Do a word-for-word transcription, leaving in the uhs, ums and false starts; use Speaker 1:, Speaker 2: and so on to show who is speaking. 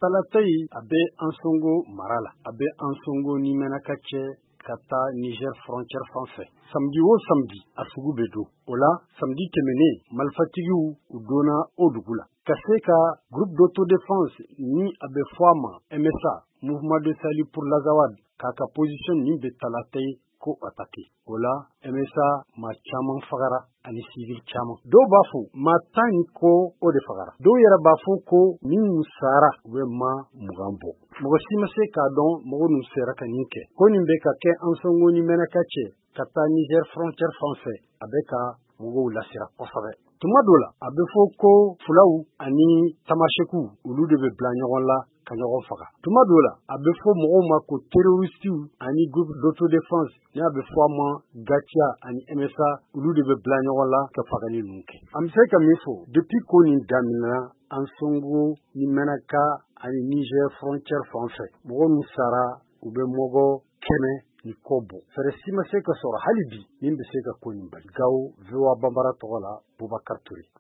Speaker 1: Talatay a bɛ an Songo mara la, a bɛ an Songo ni Menaka cɛ ka taa Niger frontière fan fɛ. Samedi o samedi a sugu bɛ don. O la samedi tɛmɛnen malifatigiw u donna o dugu la. Ka se ka groupe d'autodéfense ni a bɛ fɔ a ma M S A, Mouvement de Salut pour l'Azawad, k'a ka position nin bɛ Talatay ko attaqué. O la M S A maa caman fagara ani civil caman. Dɔw b'a fɔ maa tan ni ko o de fagara. Dɔw yɛrɛ b'a fɔ ko minnu sara u bɛ maa mugan bɔ. Mɔgɔ si ma se k'a dɔn mɔgɔ ninnu sera ka nin kɛ. Ko nin bɛ ka kɛ an Songo ni Menaka cɛ ka taa Niger frontière fan fɛ, a bɛ ka mɔgɔw lasira kosɛbɛ. Tuma dɔ la a bɛ fɔ ko fulaw ani tamasheku olu de bɛ bila ɲɔgɔn la ka ɲɔgɔn faga. Tuma dɔ la a bɛ fɔ mɔgɔw ma ko terroristiw ani groupe d'autodéfense n'a bɛ fɔ a ma Gatia ani M S A olu de bɛ bila ɲɔgɔn la ka fagali ninnu kɛ. An bɛ se ka min fɔ depuis ko nin daminɛna an Songo ni Menaka ani Niger frontière fan fɛ mɔgɔ min sara u bɛ mɔgɔ kɛmɛ ni kɔ bɔ. Fɛrɛ si ma se ka sɔrɔ hali bi min bɛ se ka ko nin bali. Gawo V O A Banbara tɔgɔ la Bubakar Ture.